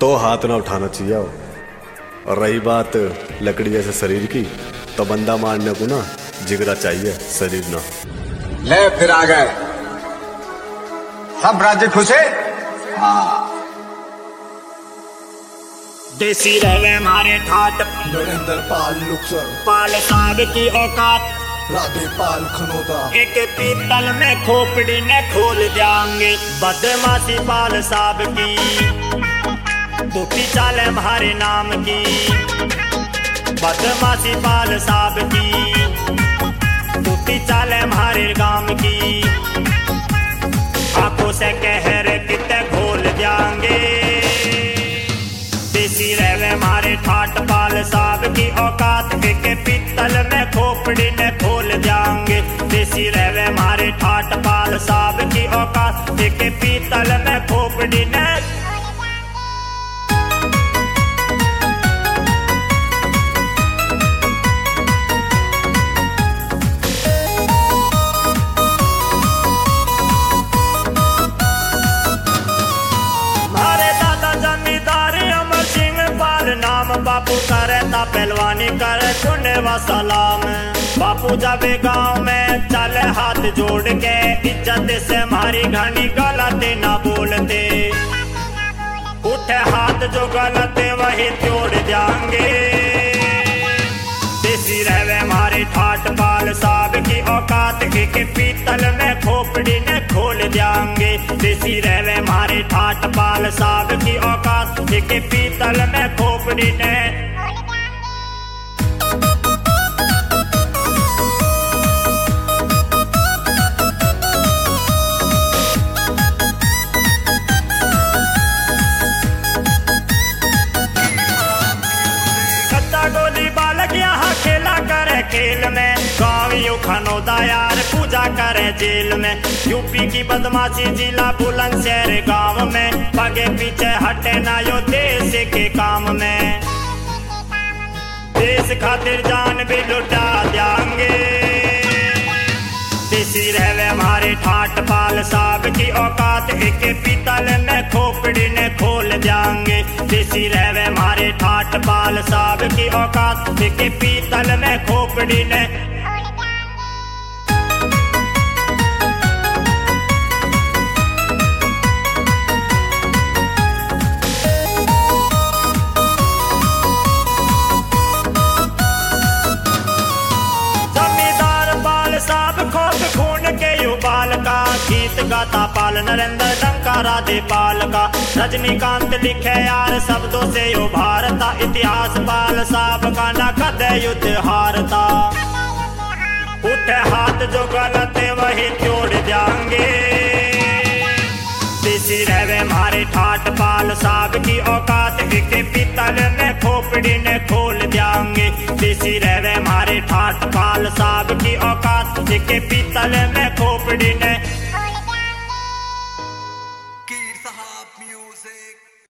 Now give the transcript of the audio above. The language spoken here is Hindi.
तो हाथ ना उठाना चाहिए। और रही बात लकड़ी जैसे शरीर की, तो बंदा मारने को ना जिगरा चाहिए, शरीर ना। ले फिर आ गए सब राज्य खुशे। हाँ देसी रहे हमारे ठाट नरेंद्र पाल लुक्सर, पाल साहब की औकात, राधे पाल खनोदा। एक पीतल में खोपड़ी ने खोल देंगे बदमाशी पाल साहब की। टूटी चाल हमारे नाम की, बदमाशी पाल साहब की। टूटी चाल हमारे गांव की, आंखों से कहर कितने खोल देंगे। देसी रहे हमारे ठाट पाल साहब की औकात, के पीतल में खोपड़ी ने खोल देंगे। देसी रहे हमारे ठाट पाल साहब की औकात, के पीतल में खोपड़ी ने। बापू करे ता पहलवानी करे सुने वा सलाम। बापू जावे गांव में चले हाथ जोड़ के, इज्जत से हमारी घनी गलत ना बोलते। उठे हाथ जो गलत वही तोड़ जाएंगे। देसी रहे हमारे ठाट पाल साहब की औकात, के पीतल में खोपड़ी ने खोल देंगे। देसी रहे हमारे ठाट पाल साहब की औकात, के पीतल में खोपड़ी ने। गोली बालक यहाँ खेला करे खेल में, गाँवियों खनोदा यार पूजा करे जेल में। यूपी की बदमाशी जिला बुलंदशहर गांव में, पगे पीछे हटे ना यो देश के काम में। देश खातिर जान भी लुटा देंगे। देसी रहे हमारे ठाट पाल साहब की औकात, के पीतल में खोपड़ी ने खोल देंगे। देसी रहे हमारे ठाट पाल साहब की औकात, के पीतल में खोपड़ी ने। गीत गाता पाल नरेंद्र डंका राधे पाल का। रजनीकांत लिखे यार शब्दों से यो भारता, इतिहास पाल साहब का न कदे युद्ध हारता। उठे हाथ जो गलत वही तोड़ देंगे। देसी रहे हमारे ठाट पाल साहब की औकात, के पीतल में खोपड़ी ने खोल देंगे। देसी रहे हमारे ठाट पाल साहब